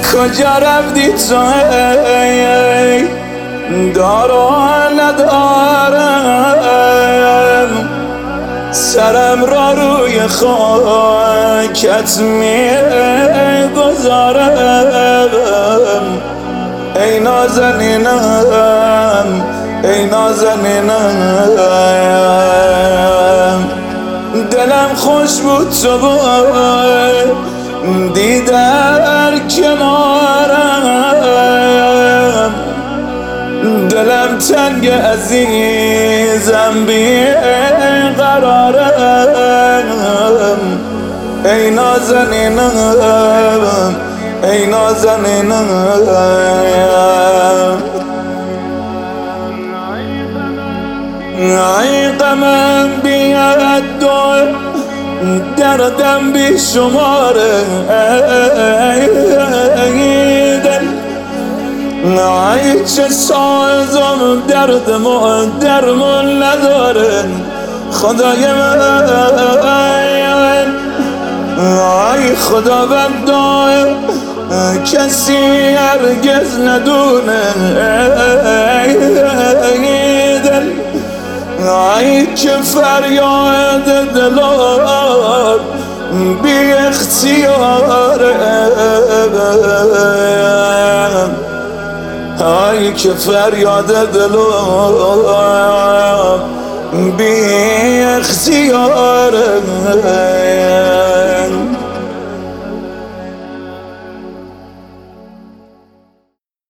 کجا رفتی تو ای دارم ندارم سرم را روی خاکت میگذارم ای نازنینم ای نازنینم دلم خوش بود تو بودی در کنارم دلم تنگ عزیزم بی قرارم ای نازنینم ای نازنینم ای غمم بیاد دردم بی شماره ای دل ای چه سازم دردمو درمون نداره خدای من ای خدا بندا کسی هرگز ندونه ای دل ای که فریاد دلار بی اختیاره ای که فریاد دلار بی اختیاره